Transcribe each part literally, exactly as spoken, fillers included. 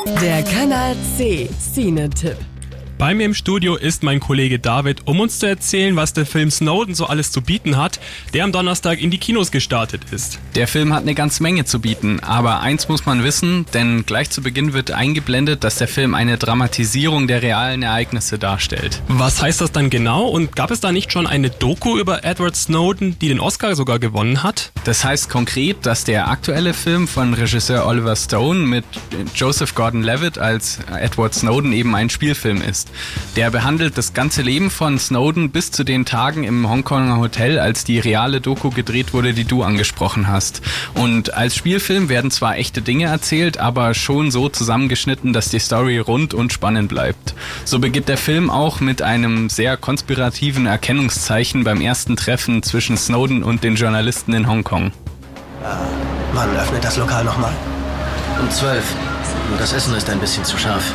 Der Kanal C Cine-Tipp. Bei mir im Studio ist mein Kollege David, um uns zu erzählen, was der Film Snowden so alles zu bieten hat, der am Donnerstag in die Kinos gestartet ist. Der Film hat eine ganze Menge zu bieten, aber eins muss man wissen, denn gleich zu Beginn wird eingeblendet, dass der Film eine Dramatisierung der realen Ereignisse darstellt. Was heißt das dann genau und gab es da nicht schon eine Doku über Edward Snowden, die den Oscar sogar gewonnen hat? Das heißt konkret, dass der aktuelle Film von Regisseur Oliver Stone mit Joseph Gordon-Levitt als Edward Snowden eben ein Spielfilm ist. Der behandelt das ganze Leben von Snowden bis zu den Tagen im Hongkonger Hotel, als die reale Doku gedreht wurde, die du angesprochen hast. Und als Spielfilm werden zwar echte Dinge erzählt, aber schon so zusammengeschnitten, dass die Story rund und spannend bleibt. So beginnt der Film auch mit einem sehr konspirativen Erkennungszeichen beim ersten Treffen zwischen Snowden und den Journalisten in Hongkong. Ah, wann öffnet das Lokal nochmal? Um zwölf. Nur das Essen ist ein bisschen zu scharf.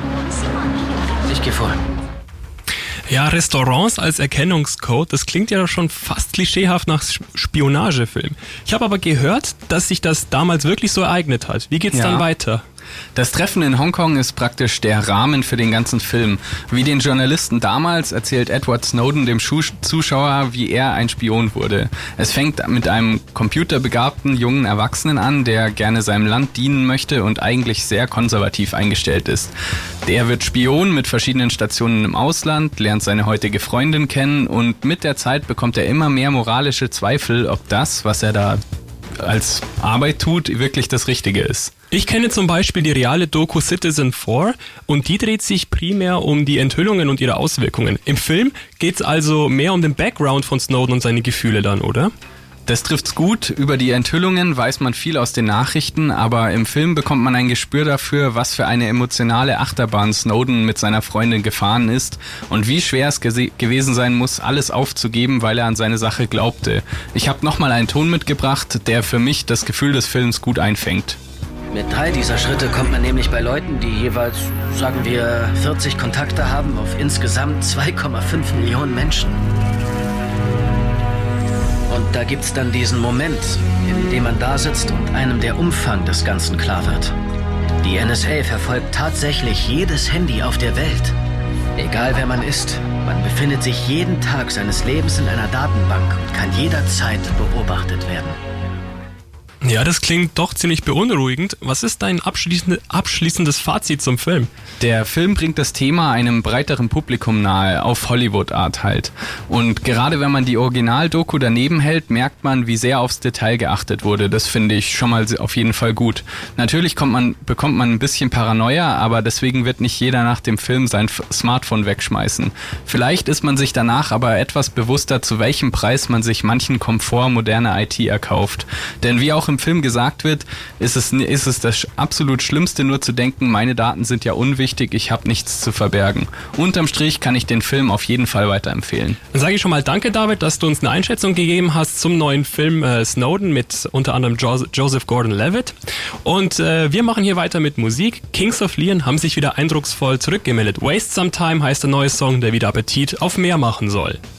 Ich gehe vor. Ja, Restaurants als Erkennungscode, das klingt ja schon fast klischeehaft nach Spionagefilm. Ich habe aber gehört, dass sich das damals wirklich so ereignet hat. Wie geht's ja. dann weiter? Das Treffen in Hongkong ist praktisch der Rahmen für den ganzen Film. Wie den Journalisten damals erzählt Edward Snowden dem Zuschauer, wie er ein Spion wurde. Es fängt mit einem computerbegabten jungen Erwachsenen an, der gerne seinem Land dienen möchte und eigentlich sehr konservativ eingestellt ist. Der wird Spion mit verschiedenen Stationen im Ausland, lernt seine heutige Freundin kennen und mit der Zeit bekommt er immer mehr moralische Zweifel, ob das, was er da als Arbeit tut, wirklich das Richtige ist. Ich kenne zum Beispiel die reale Doku Citizen vier und die dreht sich primär um die Enthüllungen und ihre Auswirkungen. Im Film geht es also mehr um den Background von Snowden und seine Gefühle dann, oder? Das trifft's gut. Über die Enthüllungen weiß man viel aus den Nachrichten, aber im Film bekommt man ein Gespür dafür, was für eine emotionale Achterbahn Snowden mit seiner Freundin gefahren ist und wie schwer es gese- gewesen sein muss, alles aufzugeben, weil er an seine Sache glaubte. Ich habe nochmal einen Ton mitgebracht, der für mich das Gefühl des Films gut einfängt. Mit drei dieser Schritte kommt man nämlich bei Leuten, die jeweils, sagen wir, vierzig Kontakte haben, auf insgesamt zwei Komma fünf Millionen Menschen. Und da gibt's dann diesen Moment, in dem man da sitzt und einem der Umfang des Ganzen klar wird. Die N S A verfolgt tatsächlich jedes Handy auf der Welt. Egal wer man ist, man befindet sich jeden Tag seines Lebens in einer Datenbank und kann jederzeit beobachtet werden. Ja, das klingt doch ziemlich beunruhigend. Was ist dein abschließende, abschließendes Fazit zum Film? Der Film bringt das Thema einem breiteren Publikum nahe, auf Hollywood-Art halt. Und gerade wenn man die Original-Doku daneben hält, merkt man, wie sehr aufs Detail geachtet wurde. Das finde ich schon mal auf jeden Fall gut. Natürlich kommt man, bekommt man ein bisschen Paranoia, aber deswegen wird nicht jeder nach dem Film sein Smartphone wegschmeißen. Vielleicht ist man sich danach aber etwas bewusster, zu welchem Preis man sich manchen Komfort moderner I T erkauft. Denn wie auch im Film gesagt wird, ist es, ist es das absolut Schlimmste, nur zu denken, meine Daten sind ja unwichtig, ich habe nichts zu verbergen. Unterm Strich kann ich den Film auf jeden Fall weiterempfehlen. Dann sage ich schon mal danke, David, dass du uns eine Einschätzung gegeben hast zum neuen Film äh, Snowden mit unter anderem jo- Joseph Gordon-Levitt. Und äh, wir machen hier weiter mit Musik. Kings of Leon haben sich wieder eindrucksvoll zurückgemeldet. Waste Some Time heißt der neue Song, der wieder Appetit auf mehr machen soll.